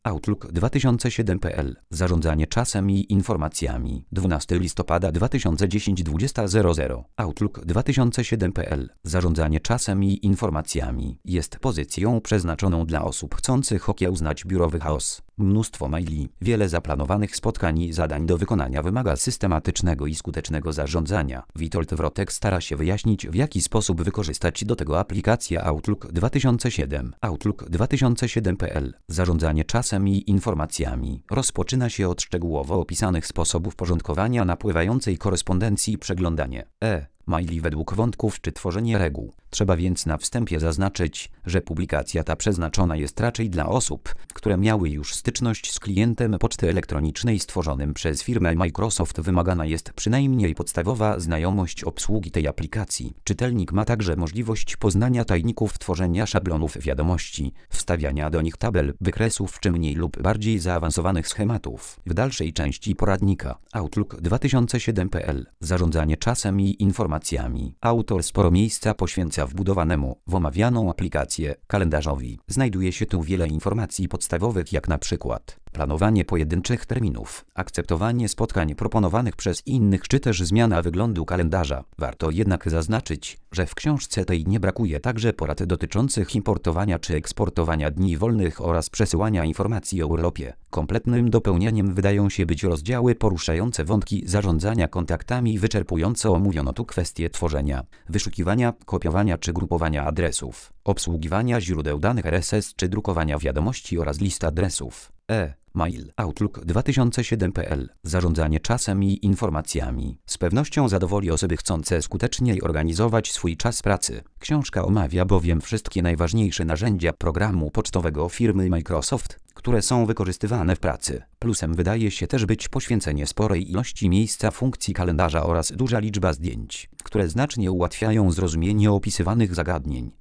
Outlook 2007.pl. Zarządzanie czasem i informacjami. 12 listopada 2010 20:00. Outlook 2007.pl. Zarządzanie czasem i informacjami jest pozycją przeznaczoną dla osób chcących okiełznać biurowy chaos. Mnóstwo maili, wiele zaplanowanych spotkań i zadań do wykonania wymaga systematycznego i skutecznego zarządzania. Witold Wrotek stara się wyjaśnić, w jaki sposób wykorzystać do tego aplikację Outlook 2007. Outlook 2007.pl. Zarządzanie czasem i informacjami rozpoczyna się od szczegółowo opisanych sposobów porządkowania napływającej korespondencji i przeglądanie maili według wątków czy tworzenie reguł. Trzeba więc na wstępie zaznaczyć, że publikacja ta przeznaczona jest raczej dla osób, które miały już styczność z klientem poczty elektronicznej stworzonym przez firmę Microsoft. Wymagana jest przynajmniej podstawowa znajomość obsługi tej aplikacji. Czytelnik ma także możliwość poznania tajników tworzenia szablonów wiadomości, wstawiania do nich tabel, wykresów czy mniej lub bardziej zaawansowanych schematów. W dalszej części poradnika Outlook 2007.pl. Zarządzanie czasem i informacjami. Autor sporo miejsca poświęca wbudowanemu w omawianą aplikację kalendarzowi. Znajduje się tu wiele informacji podstawowych, jak na przykład planowanie pojedynczych terminów, akceptowanie spotkań proponowanych przez innych czy też zmiana wyglądu kalendarza. Warto jednak zaznaczyć, że w książce tej nie brakuje także porad dotyczących importowania czy eksportowania dni wolnych oraz przesyłania informacji o urlopie. Kompletnym dopełnieniem wydają się być rozdziały poruszające wątki zarządzania kontaktami. Wyczerpująco omówiono tu kwestie tworzenia, wyszukiwania, kopiowania czy grupowania adresów, obsługiwania źródeł danych RSS czy drukowania wiadomości oraz list adresów. Mail. Outlook 2007.pl. Zarządzanie czasem i informacjami z pewnością zadowoli osoby chcące skuteczniej organizować swój czas pracy. Książka omawia bowiem wszystkie najważniejsze narzędzia programu pocztowego firmy Microsoft, które są wykorzystywane w pracy. Plusem wydaje się też być poświęcenie sporej ilości miejsca funkcji kalendarza oraz duża liczba zdjęć, które znacznie ułatwiają zrozumienie opisywanych zagadnień.